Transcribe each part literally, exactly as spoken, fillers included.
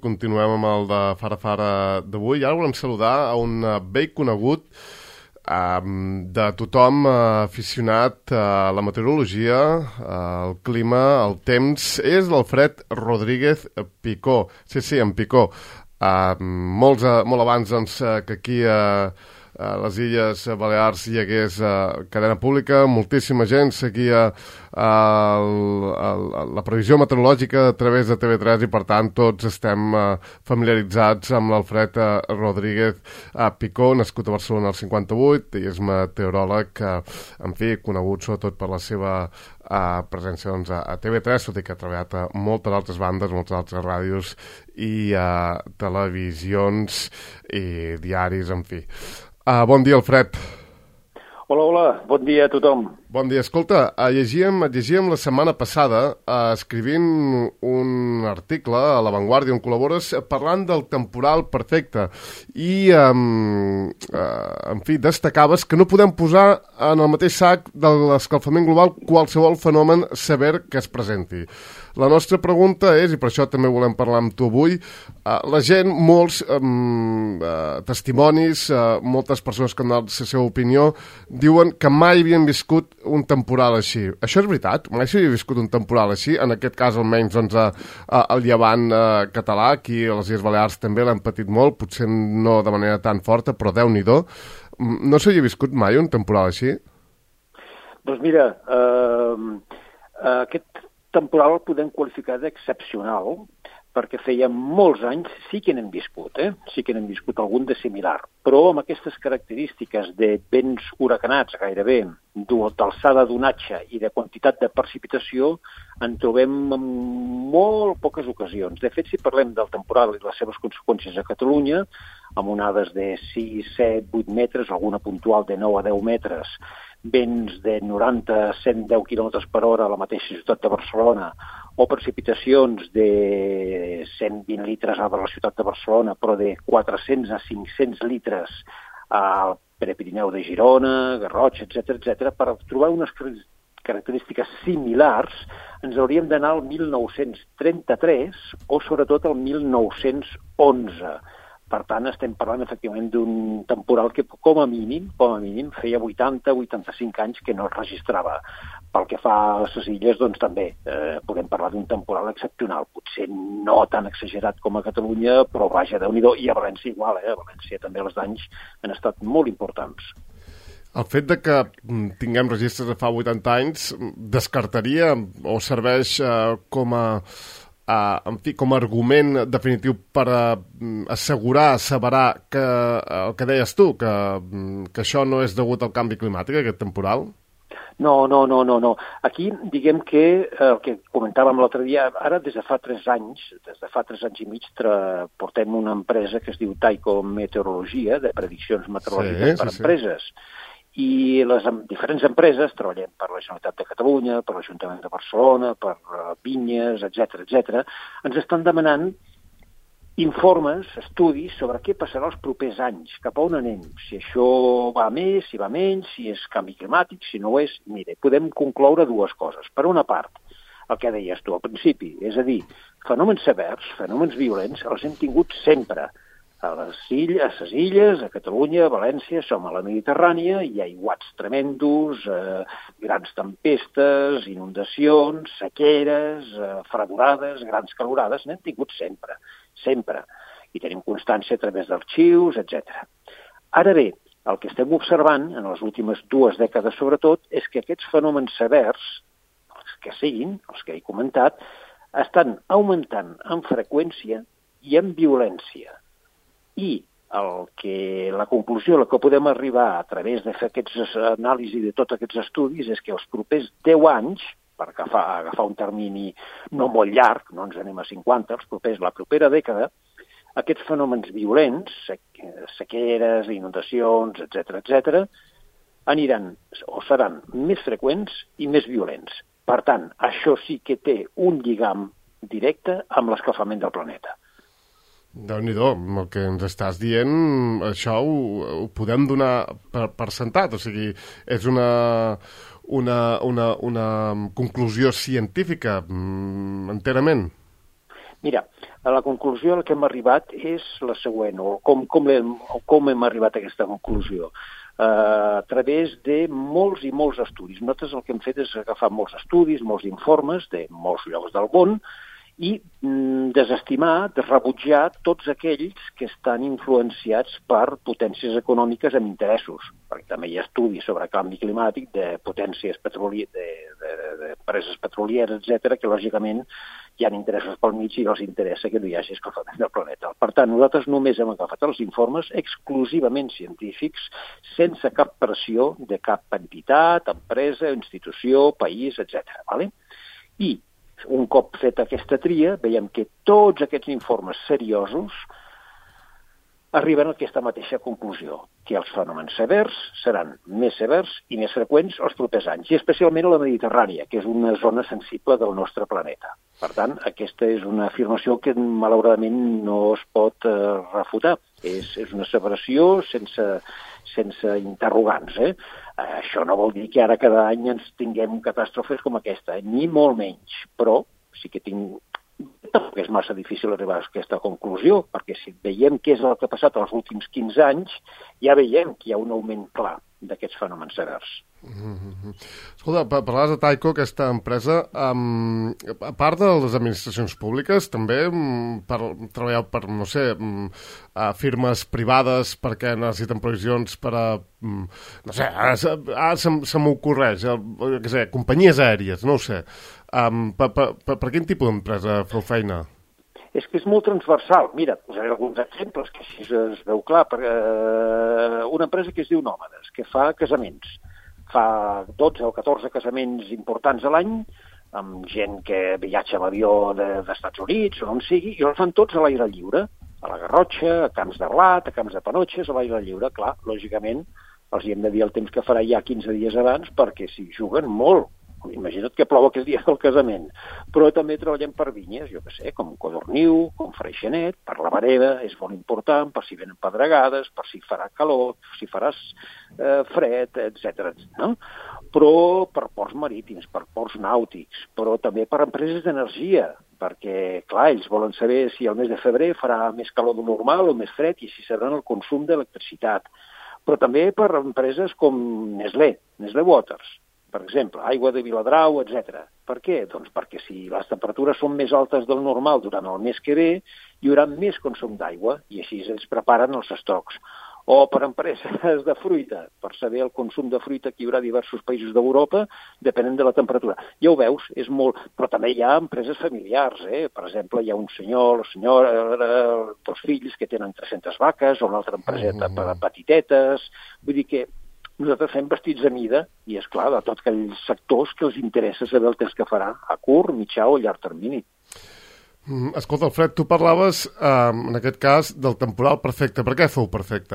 continuem amb el de Fara Fara d'avui. I ara volem saludar a un vell conegut um, de tothom uh, aficionat a la meteorologia, uh, el clima, el temps. És l'Alfred Rodríguez Picó. Sí, sí, en Picó. Uh, molts, uh, molt abans doncs, uh, que aquí uh, a les Illes Balears hi hagués uh, cadena pública, moltíssima gent seguia uh, el, el, la previsió meteorològica a través de T V tres i per tant tots estem uh, familiaritzats amb l'Alfred uh, Rodríguez uh, Picó, nascut a Barcelona al cinquanta-vuit i és meteoròleg, uh, en fi, conegut sobretot per la seva Uh, presència doncs, a, a T V tres, tot i que ha treballat a moltes altres bandes, moltes altres ràdios i uh, televisions i diaris, en fi. Uh, bon dia, Alfred. Hola, hola, bon dia a tothom. Bon dia. Escolta, uh, llegíem, llegíem la setmana passada uh, escrivint un article a La Vanguardia on col·labores uh, parlant del temporal perfecte i, um, uh, en fi, destacaves que no podem posar en el mateix sac de l'escalfament global qualsevol fenomen sever que es presenti. La nostra pregunta és, i per això també volem parlar amb tu avui, uh, la gent, molts um, uh, testimonis, uh, moltes persones que han donat la seva opinió, diuen que mai havien viscut un temporal així. Això és veritat? Mai s'havia viscut un temporal així? En aquest cas, almenys, doncs, a, a, al llevant uh, català, aquí a les Illes Balears també l'han patit molt, potser no de manera tan forta, però Déu-n'hi-do. No s'havia viscut mai un temporal així? Doncs mira, eh, aquest temporal el podem qualificar d'excepcional, perquè feia molts anys sí que n'hem viscut, eh? sí que n'hem viscut algun de similar, però amb aquestes característiques de vents huracanats gairebé, d'alçada d'onatge i de quantitat de precipitació, en trobem en molt poques ocasions. De fet, si parlem del temporal i les seves conseqüències a Catalunya, amb onades de sis, set, vuit metres, alguna puntual de nou a deu metres, vents de noranta a cent deu quilòmetres per hora a la mateixa ciutat de Barcelona, o precipitacions de cent vint litres a la ciutat de Barcelona, però de quatre-cents a cinc-cents litres al Prepirineu de Girona, Garrotxa, etcètera, etcètera. Per trobar unes característiques similars ens hauríem d'anar al mil nou-cents trenta-tres o sobretot al mil nou-cents onze. Per tant, estem parlant efectivament d'un temporal que com a mínim, com a mínim, feia vuitanta a vuitanta-cinc anys que no es registrava. Pel que fa a les illes, doncs també eh, podem parlar d'un temporal excepcional. Potser no tan exagerat com a Catalunya, però vaja, Déu-n'hi-do, i a València igual, eh? A València també els danys han estat molt importants. El fet de que tinguem registres de fa vuitanta anys descartaria o serveix eh, com a... Uh, en fi, com a argument definitiu per uh, assegurar, asseverar que uh, el que deies tu, que, um, que això no és degut al canvi climàtic, aquest temporal? No, no, no, no, no. Aquí, diguem que eh, el que comentàvem l'altre dia, ara des de fa tres anys, des de fa tres anys i mig, tra... portem una empresa que es diu Tyco Meteorologia, de prediccions meteorològiques sí, per sí, empreses. Sí. I les diferents empreses, treballem per la Generalitat de Catalunya, per l'Ajuntament de Barcelona, per Vinyes, etcètera, etcètera, ens estan demanant informes, estudis sobre què passarà els propers anys, cap a on anem, si això va més, si va menys, si és canvi climàtic, si no ho és. Mira, podem concloure dues coses. Per una part, el que deies tu al principi, és a dir, fenòmens severs, fenòmens violents, els hem tingut sempre. A les illes, a les illes, a Catalunya, a València, som a la Mediterrània, hi ha aiguats tremendos, eh, grans tempestes, inundacions, sequeres, eh, fredurades, grans calorades, n'hem tingut sempre, sempre. I tenim constància a través d'arxius, etcètera. Ara bé, el que estem observant, en les últimes dues dècades sobretot, és que aquests fenòmens severs, els que siguin, els que he comentat, estan augmentant en freqüència i en violència. I el que, la conclusió a la que podem arribar a través de fer aquests anàlisis de tots aquests estudis és que els propers deu anys, per agafar, agafar un termini no molt llarg, no ens anem a cinquanta, els propers, la propera dècada, aquests fenòmens violents, sequeres, inundacions, etcètera, etcètera, aniran o seran més freqüents i més violents. Per tant, això sí que té un lligam directe amb l'escalfament del planeta. Déu-n'hi-do, el que ens estàs dient, això ho, ho podem donar per, per sentat, o sigui, és una, una, una, una conclusió científica mm, enterament. Mira, La conclusió a la que hem arribat és la següent, o com, com, hem, o com hem arribat a aquesta conclusió. Uh, a través de molts i molts estudis. Nosaltres el que hem fet és agafar molts estudis, molts informes de molts llocs del món i mm, desestimar, rebutjar tots aquells que estan influenciats per potències econòmiques amb interessos, perquè també hi ha estudis sobre canvi climàtic de potències petroli... d'empreses petrolieres, etcètera, que lògicament hi ha interessos pel mig i els interessa que no hi hagi escalfament del planeta. Per tant, nosaltres només hem agafat els informes exclusivament científics, sense cap pressió de cap entitat, empresa, institució, país, etcètera. Vale? I un cop feta aquesta tria, veiem que tots aquests informes seriosos arriben a aquesta mateixa conclusió, que els fenòmens severs seran més severs i més freqüents els propers anys, i especialment a la Mediterrània, que és una zona sensible del nostre planeta. Per tant, aquesta és una afirmació que malauradament no es pot eh, refutar. És, és una asseveració sense, sense interrogants. Eh? Això no vol dir que ara cada any ens tinguem catàstrofes com aquesta, eh? Ni molt menys, però sí que tinc... Tampoc és massa difícil arribar a aquesta conclusió, perquè si veiem què és el que ha passat els últims quinze anys, ja veiem que hi ha un augment clar d'aquests fenòmens severs. Mm-hmm. Escolta, parlaves de Tyco, aquesta empresa, um, a part de les administracions públiques, també um, per, treballeu per, no sé, um, uh, firmes privades perquè necessiten provisions per a, um, no sé, ara, ara se, se m'ocorreix, què sé, companyies aèries, no ho sé. Um, per, per, per, per quin tipus d'empresa feu feina? És que és molt transversal. Mira, posaré alguns exemples que així es veu clar. Per, eh, una empresa que es diu Nòmades, que fa casaments. Fa dotze o catorze casaments importants a l'any, amb gent que viatja amb avió de, dels Estats Units, o on sigui, i els fan tots a l'aire lliure, a la Garrotxa, a Camps de Blat, a Camps de Panotxes, a l'aire lliure. Clar, lògicament, els hi hem de dir el temps que farà ja quinze dies abans, perquè s'hi juguen molt. Imagina't que plou aquell dia del casament. Però també treballem per vinyes, jo què sé, com Codorniu, com Freixenet, per la Vereda, és molt important, per si venen pedregades, per si farà calor, per si faràs eh, fred, etcètera. No? Però per ports marítims, per ports nàutics, però també per empreses d'energia, perquè, clar, ells volen saber si el mes de febrer farà més calor del normal o més fred i si sabran el consum d'electricitat. Però també per empreses com Nestlé, Nestlé Waters, per exemple, aigua de Viladrau, etcètera. Per què? Doncs perquè si les temperatures són més altes del normal durant el mes que ve, hi haurà més consum d'aigua i així ells preparen els estocs. O per empreses de fruita, per saber el consum de fruita que hi haurà a diversos països d'Europa, depenent de la temperatura. Ja ho veus, és molt... Però també hi ha empreses familiars, eh? Per exemple, hi ha un senyor, la senyora, dos fills que tenen tres-centes vaques, o una altra empreseta per a petitetes... Vull dir que nosaltres fem vestits a mida i, és clar, de tots aquells sectors que els interessa saber el temps que farà a curt, mitjà o llarg termini. Mm, escolta, Alfred, tu parlaves, eh, en aquest cas, del temporal perfecte. Per què fou perfecte?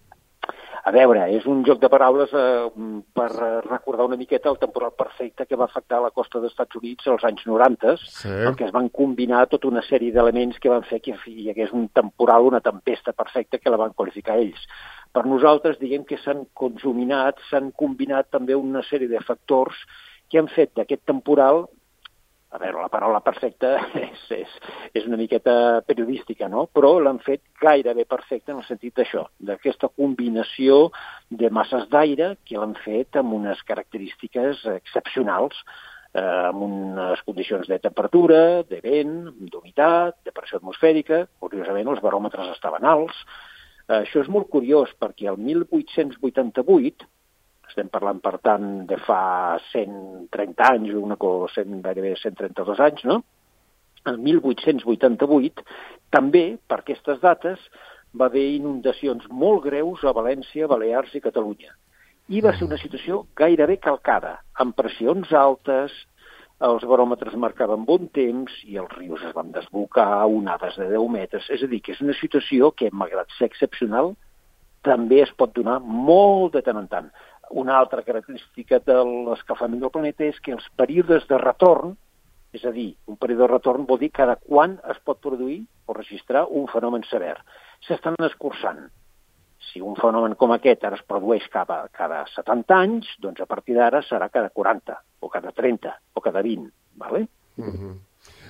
A veure, és un joc de paraules eh, per recordar una miqueta el temporal perfecte que va afectar la costa dels Estats Units als anys noranta, sí. Perquè es van combinar tota una sèrie d'elements que van fer que hi hagués un temporal, una tempesta perfecta que la van qualificar ells. Per nosaltres, diguem que s'han conjuminat, s'han combinat també una sèrie de factors que han fet d'aquest temporal, a veure, la paraula perfecta és, és, és una miqueta periodística, no? Però l'han fet gairebé perfecte en el sentit d'això, d'aquesta combinació de masses d'aire que l'han fet amb unes característiques excepcionals, eh, amb unes condicions de temperatura, de vent, d'humitat, de pressió atmosfèrica. Curiosament, els baròmetres estaven alts. Això és molt curiós perquè el mil vuit-cents vuitanta-vuit, estem parlant per tant de fa cent trenta anys, una cosa, gairebé cent trenta-dos anys, no? El mil vuit-cents vuitanta-vuit, també per aquestes dates, va haver inundacions molt greus a València, Balears i Catalunya. I va ser una situació gairebé calcada, amb pressions altes, els baròmetres marcaven bon temps i els rius es van desbocar, onades de deu metres. És a dir, que és una situació que, malgrat ser excepcional, també es pot donar molt de tant en tant. Una altra característica de l'escalfament del planeta és que els períodes de retorn, és a dir, un període de retorn vol dir cada quan es pot produir o registrar un fenomen sever, s'estan escurçant. Si un fenomen com aquest ara es produeix cada, cada setanta anys, doncs a partir d'ara serà cada quaranta, o cada trenta, o cada vint. Vale? Mm-hmm.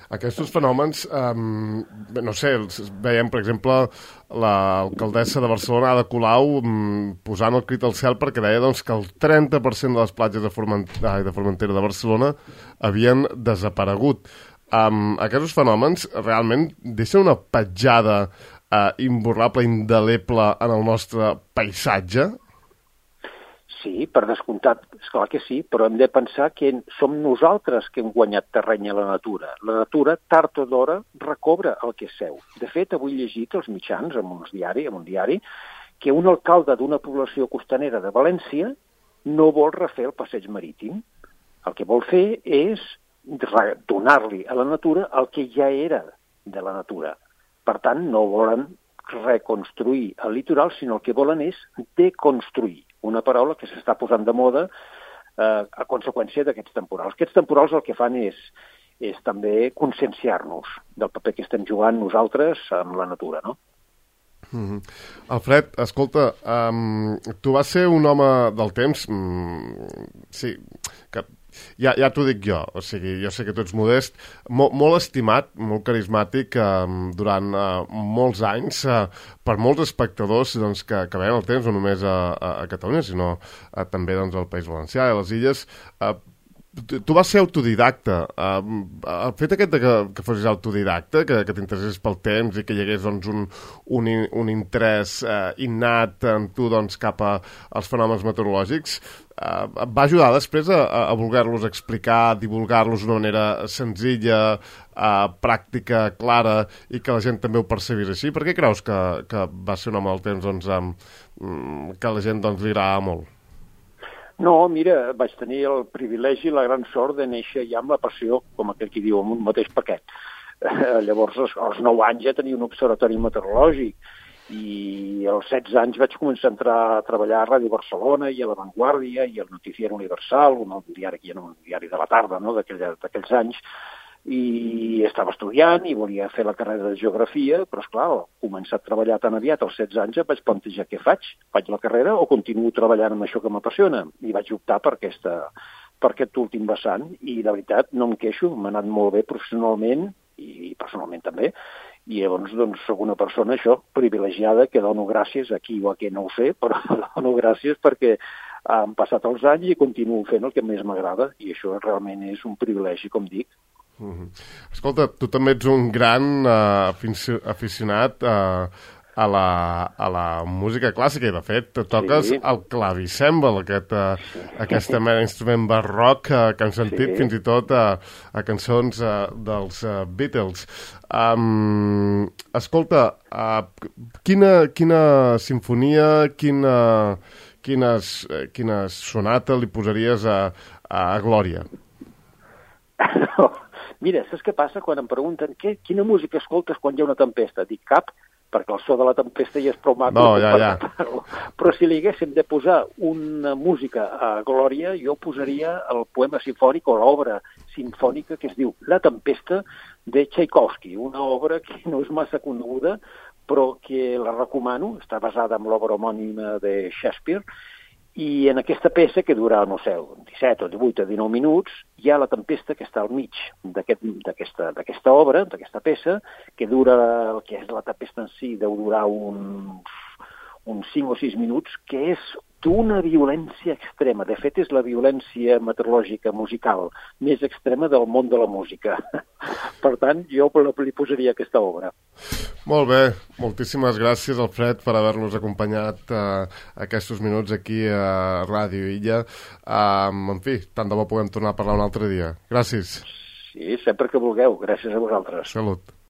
Aquests fenòmens, um, no sé, veiem, per exemple, l'alcaldessa de Barcelona, Ada Colau, um, posant el crit al cel perquè deia doncs, que el trenta per cent de les platges de, Forment ai, de Formentera de Barcelona havien desaparegut. Um, aquests fenòmens realment deixen una petjada uh, imborrable, indeleble en el nostre paisatge? Sí, per descomptat, esclar que sí, però hem de pensar que som nosaltres que hem guanyat terreny a la natura. La natura, tard o d'hora, recobra el que és seu. De fet, avui he llegit als mitjans, en un diari, en un diari, que un alcalde d'una població costanera de València no vol refer el passeig marítim. El que vol fer és donar-li a la natura el que ja era de la natura. Per tant, no volen reconstruir el litoral, sinó el que volen és deconstruir, una paraula que s'està posant de moda eh, a conseqüència d'aquests temporals. Aquests temporals el que fan és, és també conscienciar-nos del paper que estem jugant nosaltres amb la natura, no? Mm-hmm. Alfred, escolta, um, tu vas ser un home del temps, mm, sí, que ja, ja t'ho dic jo, o sigui, jo sé que tu ets modest, mo, molt estimat, molt carismàtic um, durant uh, molts anys uh, per molts espectadors doncs, que, que veien el temps, no només a, a, a Catalunya, sinó uh, també doncs, al País Valencià i a les Illes. Uh, tu, tu vas ser autodidacta. Uh, el fet aquest de que, que fossis autodidacta, que, que t'interessés pel temps i que hi hagués doncs, un, un, un interès uh, innat en tu doncs, cap a, als fenòmens meteorològics, Uh, va ajudar després a, a voler-los explicar, a divulgar-los d'una manera senzilla, uh, pràctica, clara, i que la gent també ho percebís així? Per què creus que, que va ser un home del temps doncs, um, que la gent doncs, li agrada molt? No, mira, vaig tenir el privilegi i la gran sort de néixer ja amb la passió, com aquell qui diu, amb un mateix paquet. Uh, llavors, als nou anys ja tenia un observatori meteorològic, i als setze anys vaig començar a entrar a treballar a Ràdio Barcelona i a La Vanguardia i al Noticiero Universal, un diari, un diari de la tarda, no?, d'aquells anys, i estava estudiant i volia fer la carrera de geografia, però esclar, al començar a treballar tan aviat, als setze anys, vaig plantejar què faig? Faig la carrera o continuo treballant amb això que m'apassiona? I vaig optar per, aquesta, per aquest últim vessant, i la veritat no em queixo, m'ha anat molt bé professionalment i personalment també, i llavors doncs, soc una persona, això, privilegiada, que dono gràcies aquí o aquí, no ho sé, però dono gràcies perquè han passat els anys i continuo fent el que més m'agrada, i això realment és un privilegi, com dic. Mm-hmm. Escolta, tu també ets un gran uh, aficionat uh, a, la, a la música clàssica, i de fet toques sí. el clavicèmbal, aquest, uh, sí. aquesta mena d'instrument barroc uh, que hem sentit sí. fins i tot uh, a cançons uh, dels uh, Beatles. Um, escolta, uh, quina, quina sinfonia, quina, quines, quina sonata li posaries a, a Glòria? No, mira, saps què passa quan em pregunten què, quina música escoltes quan hi ha una tempesta? Dic cap, perquè el so de la tempesta ja és prou maco. No, ja, ja. Però si li haguéssim de posar una música a Glòria, jo posaria el poema sinfònic o l'obra sinfònica que es diu La Tempesta, de Tchaikovsky, una obra que no és massa coneguda, però que la recomano, està basada en l'obra homònima de Shakespeare, i en aquesta peça, que dura, no sé, disset o divuit o dinou minuts, hi ha la tempesta que està al mig d'aquesta aquest, obra, d'aquesta peça, que dura, el que és la tempesta en si, deu durar uns, uns cinc o sis minuts, que és d'una violència extrema. De fet, és la violència meteorològica musical més extrema del món de la música. Per tant, jo li posaria aquesta obra. Molt bé, moltíssimes gràcies, Alfred, per haver-nos acompanyat uh, aquests minuts aquí a Ràdio Illa. Um, en fi, tant de bo puguem tornar a parlar un altre dia. Gràcies. Sí, sempre que vulgueu. Gràcies a vosaltres. Salut.